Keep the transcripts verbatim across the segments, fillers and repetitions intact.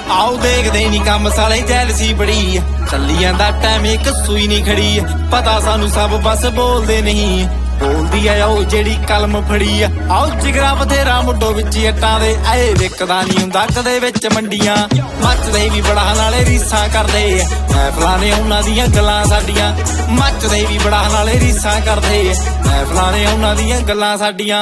आओ देखदे नी कम साले जैलसी बड़ी चली जांदा टाइम एक सूई नहीं खड़ी पता सानू सब बस बोलदे नहीं बोलदी है ओ जेड़ी कलम फड़ी आओ जिगरा बथेरा मुड्डो विच अट्टां दे ऐ विकदा नहीं हुंदा कदे विच मंडियां मचदे भी बड़ा नाले रीसां करदे महफलां उन्हां दियां गल्लां साडियां मचदे भी बड़ा नाले रीसां करदे महफलां उन्हां दियां गल्लां साडियां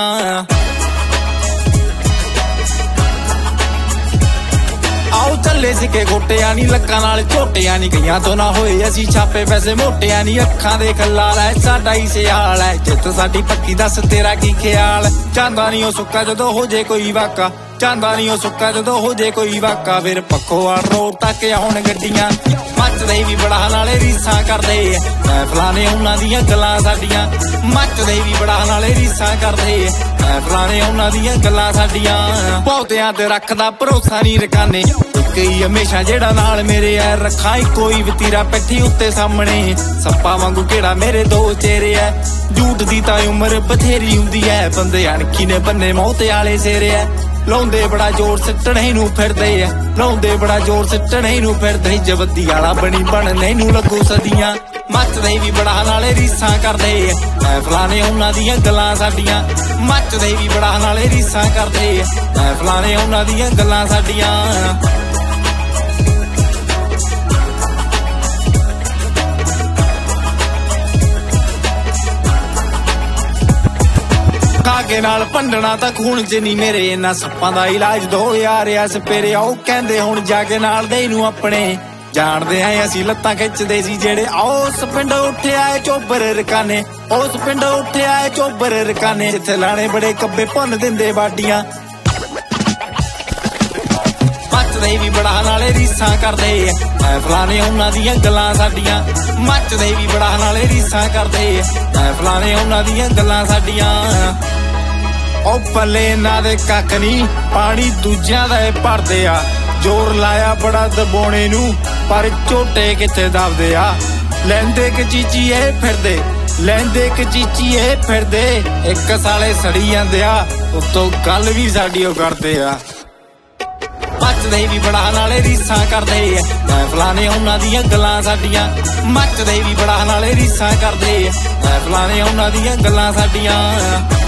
आओ चले सिक्के गोटिया नी लक्कां नाल झोटिया नी गईयां तो ना होए असी छापे पैसे मोटिया नी अखां दे खलाल है साडा ही सियाल है जित साडी पक्की दस तेरा की ख्याल चांदा नी ओ सुक्का जदों हो जे कोई वाका चांदा नी ओ सुक्का जदों हो जे कोई वाका फिर पक्खोवाल रोड तक आउण गड्डियां मचदे भी बड़ा नाले रीसां करदे महफलां उन्हां दियां गल्लां साडियां मचदे भी बड़ा नाले रीसां करदे महफलां उन्हां दियां गल्लां साडियां बहुतियां ते रखदा भरोसा नी रकाने एक ही हमेशा जेड़ा नाल मेरे है रखा कोई भी तीरा पैठी उत्ते सामने सप्पा वांगू केड़ा मेरे दो चेहरे है झूठ दी तां उम्र बथेरी हुंदी है बंदे अणखी ने बन्ने मौत आले सेरे है लाउंदे बड़ा जोर सिट्टणे नूं फिरदे ऐ लाउंदे बड़ा जोर सिट्टणे नूं फिरदे जबदी वाला बनी बनने नूं लगू सदियां मचदे भी बड़ा नाले रीसां करदे महफलां उन्हां दियां गल्लां साडियां मचदे भी बड़ा नाले रीसां करदे महफलां उन्हां दियां गल्लां साडियां धागे नाल भंडना तां खून च नी मेरे इन्ना सप्पां दा इलाज दो यार आ सपेरे आओ कहंदे हुण जाके नाल दे नूं अपने जाणदे आं असीं लत्तां खिच्चदे सी जेड़े आओ उस पिंड उठिया ऐ चोबर रकाने उस पिंड उठिया ऐ चोबर रकाने जिथे लाणे बड़े कब्बे भुन्न दिंदे बाडियां मचदे भी बड़ा नाले रीसां करदे महफलां उन्हां दियां गल्लां साडियां मचदे भी बड़ा नाले रीसां करदे महफलां उन्हां दियां गल्लां साडियां ओ पल्ले इन्हां दे कक्ख नी पानी दूजियां दा भरदे आ जोर लाया बड़ा दबाउणे नूं पर झोटे किथे दबदे आ लैंदे कचीचीए फिरदे लैंदे कचीचीए फिरदे एक साले सड़ी जांदे आ उत्तों गल भी साडी ओ करदे आ मचदे भी बड़ा नाले रीसां करदे महफलां उन्हां दियां गल्लां साडियां मचदे भी बड़ा नाले रीसां करदे महफलां उन्हां दियां गल्लां साडियां